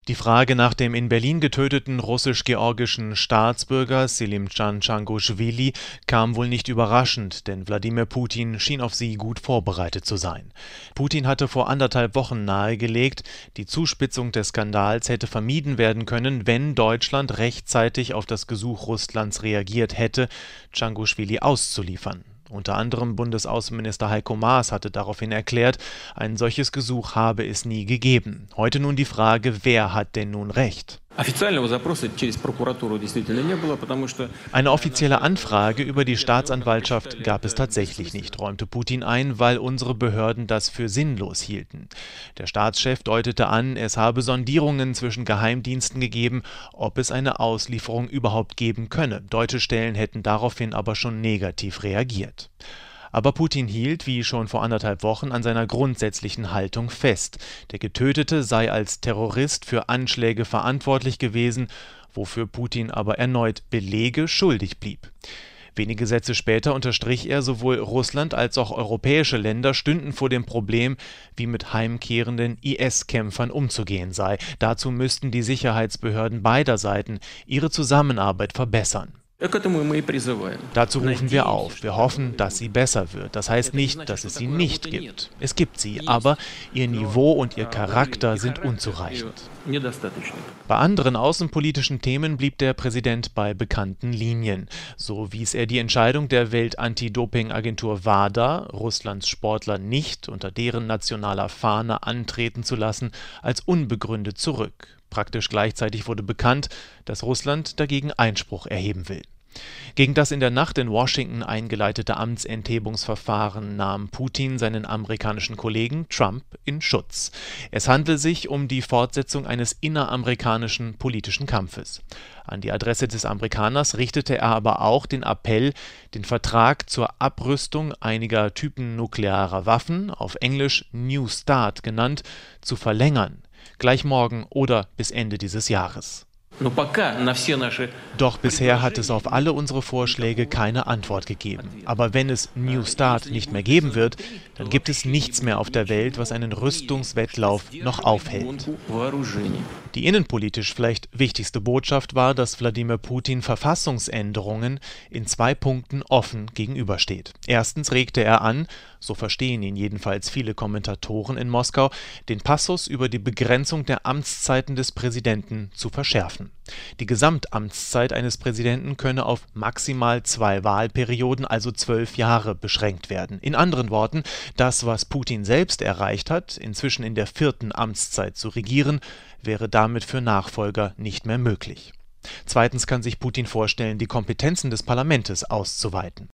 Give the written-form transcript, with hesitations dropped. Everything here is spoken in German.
Die Frage nach dem in Berlin getöteten russisch-georgischen Staatsbürger Selimjan Tshangoschwili kam wohl nicht überraschend, denn Wladimir Putin schien auf sie gut vorbereitet zu sein. Putin hatte vor 1,5 Wochen nahegelegt, die Zuspitzung des Skandals hätte vermieden werden können, wenn Deutschland rechtzeitig auf das Gesuch Russlands reagiert hätte, Tshangoschwili auszuliefern. Unter anderem Bundesaußenminister Heiko Maas hatte daraufhin erklärt, ein solches Gesuch habe es nie gegeben. Heute nun die Frage, wer hat denn nun recht? Eine offizielle Anfrage über die Staatsanwaltschaft gab es tatsächlich nicht, räumte Putin ein, weil unsere Behörden das für sinnlos hielten. Der Staatschef deutete an, es habe Sondierungen zwischen Geheimdiensten gegeben, ob es eine Auslieferung überhaupt geben könne. Deutsche Stellen hätten daraufhin aber schon negativ reagiert. Aber Putin hielt, wie schon vor 1,5 Wochen, an seiner grundsätzlichen Haltung fest. Der Getötete sei als Terrorist für Anschläge verantwortlich gewesen, wofür Putin aber erneut Belege schuldig blieb. Wenige Sätze später unterstrich er, sowohl Russland als auch europäische Länder stünden vor dem Problem, wie mit heimkehrenden IS-Kämpfern umzugehen sei. Dazu müssten die Sicherheitsbehörden beider Seiten ihre Zusammenarbeit verbessern. Dazu rufen wir auf. Wir hoffen, dass sie besser wird. Das heißt nicht, dass es sie nicht gibt. Es gibt sie, aber ihr Niveau und ihr Charakter sind unzureichend. Bei anderen außenpolitischen Themen blieb der Präsident bei bekannten Linien. So wies er die Entscheidung der Welt-Anti-Doping-Agentur WADA, Russlands Sportler nicht unter deren nationaler Fahne antreten zu lassen, als unbegründet zurück. Praktisch gleichzeitig wurde bekannt, dass Russland dagegen Einspruch erheben will. Gegen das in der Nacht in Washington eingeleitete Amtsenthebungsverfahren nahm Putin seinen amerikanischen Kollegen Trump in Schutz. Es handelt sich um die Fortsetzung eines inneramerikanischen politischen Kampfes. An die Adresse des Amerikaners richtete er aber auch den Appell, den Vertrag zur Abrüstung einiger Typen nuklearer Waffen, auf Englisch New START genannt, zu verlängern. Gleich morgen oder bis Ende dieses Jahres. Doch bisher hat es auf alle unsere Vorschläge keine Antwort gegeben. Aber wenn es New START nicht mehr geben wird, dann gibt es nichts mehr auf der Welt, was einen Rüstungswettlauf noch aufhält. Die innenpolitisch vielleicht wichtigste Botschaft war, dass Wladimir Putin Verfassungsänderungen in 2 Punkten offen gegenübersteht. Erstens regte er an, so verstehen ihn jedenfalls viele Kommentatoren in Moskau, den Passus über die Begrenzung der Amtszeiten des Präsidenten zu verschärfen. Die Gesamtamtszeit eines Präsidenten könne auf maximal 2 Wahlperioden, also 12 Jahre, beschränkt werden. In anderen Worten, das, was Putin selbst erreicht hat, inzwischen in der 4. Amtszeit zu regieren, wäre damit für Nachfolger nicht mehr möglich. Zweitens kann sich Putin vorstellen, die Kompetenzen des Parlaments auszuweiten.